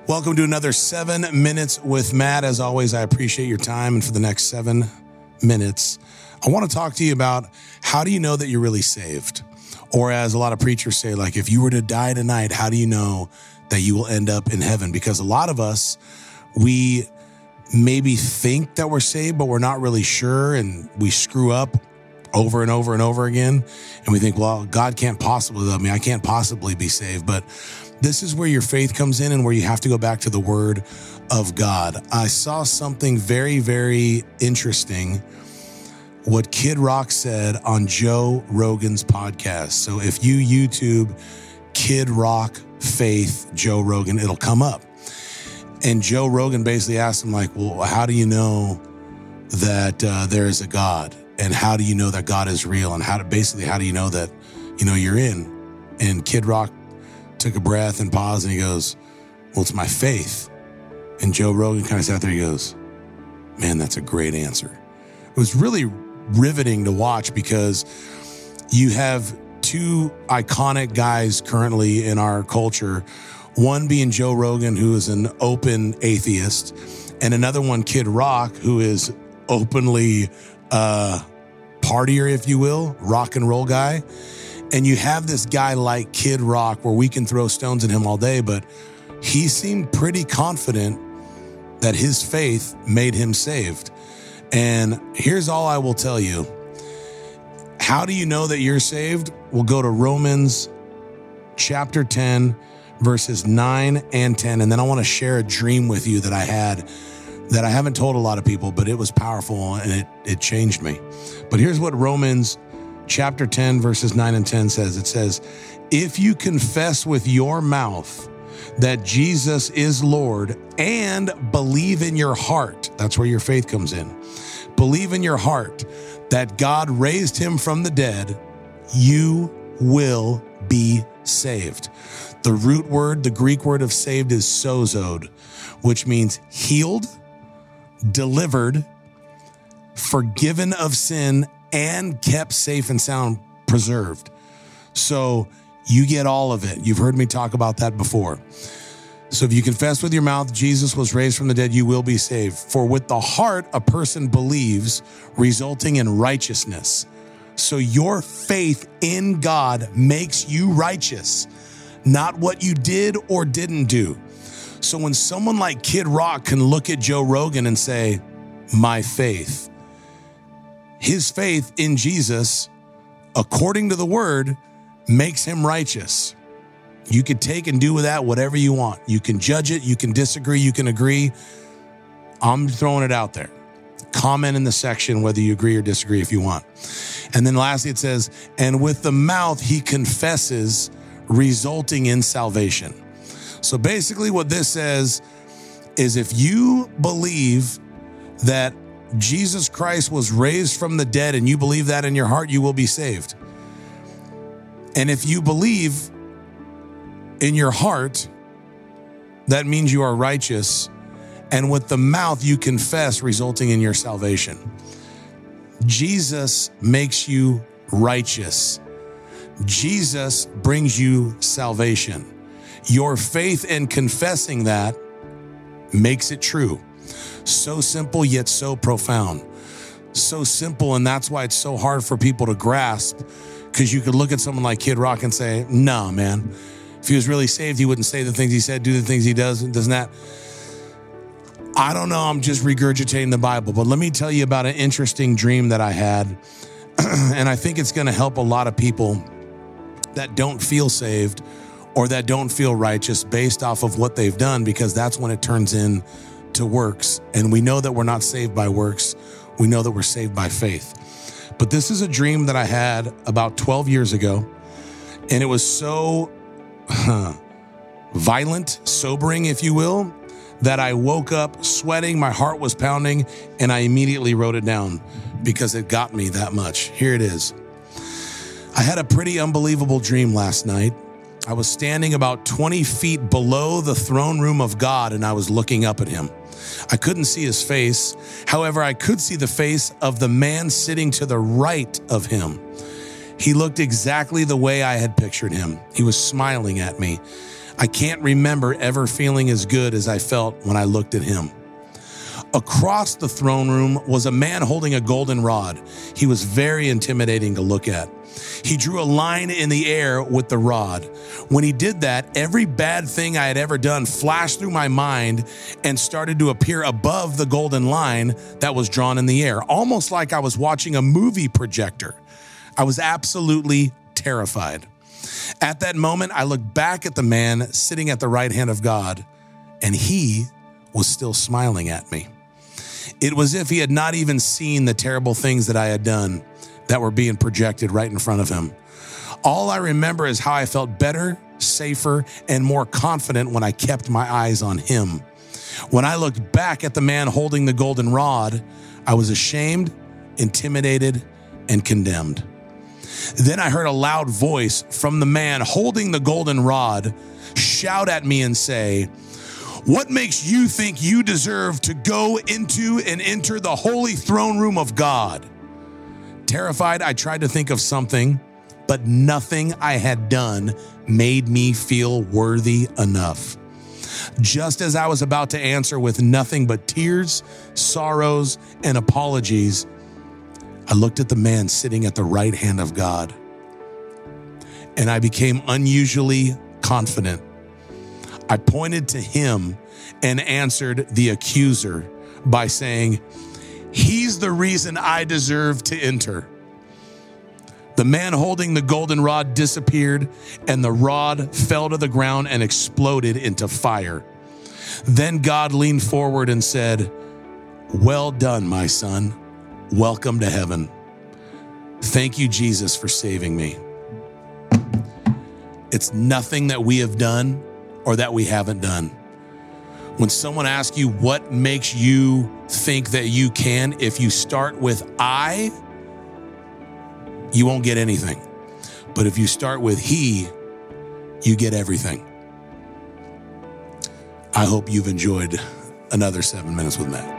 Welcome to another 7 Minutes with Matt. As always, I appreciate your time. And for the next 7 minutes, I want to talk to you about how do you know that you're really saved? Or as a lot of preachers say, like, if you were to die tonight, how do you know that you will end up in heaven? Because a lot of us, we maybe think that we're saved, but we're not really sure. And we screw up over and over and over again. And we think, well, God can't possibly love me. I can't possibly be saved. But this is where your faith comes in and where you have to go back to the Word of God. I saw something very, very interesting, what Kid Rock said on Joe Rogan's podcast. So if you YouTube Kid Rock Faith Joe Rogan, it'll come up. And Joe Rogan basically asked him, like, well, how do you know that there is a God? And how do you know that God is real? And how do you know that, you're in? And Kid Rock took a breath and paused, and he goes, well, it's my faith. And Joe Rogan kind of sat there, he goes, man, that's a great answer. It was really riveting to watch because you have two iconic guys currently in our culture, one being Joe Rogan, who is an open atheist, and another one, Kid Rock, who is openly partier, if you will, rock and roll guy. And you have this guy like Kid Rock where we can throw stones at him all day, but he seemed pretty confident that his faith made him saved. And here's all I will tell you. How do you know that you're saved? We'll go to Romans chapter 10, verses 9 and 10. And then I want to share a dream with you that I had that I haven't told a lot of people, but it was powerful and it changed me. But here's what Romans chapter 10, verses 9 and 10 says. It says, if you confess with your mouth that Jesus is Lord and believe in your heart, that's where your faith comes in. Believe in your heart that God raised him from the dead, you will be saved. The root word, the Greek word of saved is sozoed, which means healed, delivered, forgiven of sin, and kept safe and sound, preserved. So you get all of it. You've heard me talk about that before. So if you confess with your mouth Jesus was raised from the dead, you will be saved. For with the heart a person believes, resulting in righteousness. So your faith in God makes you righteous, not what you did or didn't do. So when someone like Kid Rock can look at Joe Rogan and say, my faith, his faith in Jesus, according to the word, makes him righteous. You can take and do with that whatever you want. You can judge it. You can disagree. You can agree. I'm throwing it out there. Comment in the section whether you agree or disagree if you want. And then lastly, it says, and with the mouth he confesses, resulting in salvation. So basically what this says is if you believe that Jesus Christ was raised from the dead and you believe that in your heart, you will be saved. And if you believe in your heart, that means you are righteous. And with the mouth you confess, resulting in your salvation. Jesus makes you righteous. Jesus brings you salvation. Your faith in confessing that makes it true. So simple, yet so profound. So simple, and that's why it's so hard for people to grasp, because you could look at someone like Kid Rock and say, no, man, if he was really saved, he wouldn't say the things he said, do the things he does, doesn't that? I don't know, I'm just regurgitating the Bible, but let me tell you about an interesting dream that I had, and I think it's going to help a lot of people that don't feel saved or that don't feel righteous based off of what they've done, because that's when it turns in to works. And we know that we're not saved by works. We know that we're saved by faith. But this is a dream that I had about 12 years ago. And it was so violent, sobering, if you will, that I woke up sweating, my heart was pounding, and I immediately wrote it down because it got me that much. Here it is. I had a pretty unbelievable dream last night. I was standing about 20 feet below the throne room of God, and I was looking up at him. I couldn't see his face. However, I could see the face of the man sitting to the right of him. He looked exactly the way I had pictured him. He was smiling at me. I can't remember ever feeling as good as I felt when I looked at him. Across the throne room was a man holding a golden rod. He was very intimidating to look at. He drew a line in the air with the rod. When he did that, every bad thing I had ever done flashed through my mind and started to appear above the golden line that was drawn in the air, almost like I was watching a movie projector. I was absolutely terrified. At that moment, I looked back at the man sitting at the right hand of God, and he was still smiling at me. It was as if he had not even seen the terrible things that I had done that were being projected right in front of him. All I remember is how I felt better, safer, and more confident when I kept my eyes on him. When I looked back at the man holding the golden rod, I was ashamed, intimidated, and condemned. Then I heard a loud voice from the man holding the golden rod shout at me and say, "What makes you think you deserve to go into and enter the holy throne room of God?" Terrified, I tried to think of something, but nothing I had done made me feel worthy enough. Just as I was about to answer with nothing but tears, sorrows, and apologies, I looked at the man sitting at the right hand of God, and I became unusually confident. I pointed to him and answered the accuser by saying, "He's the reason I deserve to enter." The man holding the golden rod disappeared, and the rod fell to the ground and exploded into fire. Then God leaned forward and said, "Well done, my son. Welcome to heaven." Thank you, Jesus, for saving me. It's nothing that we have done or that we haven't done. When someone asks you what makes you think that you can, if you start with I, you won't get anything. But if you start with he, you get everything. I hope you've enjoyed another 7 Minutes with Matt.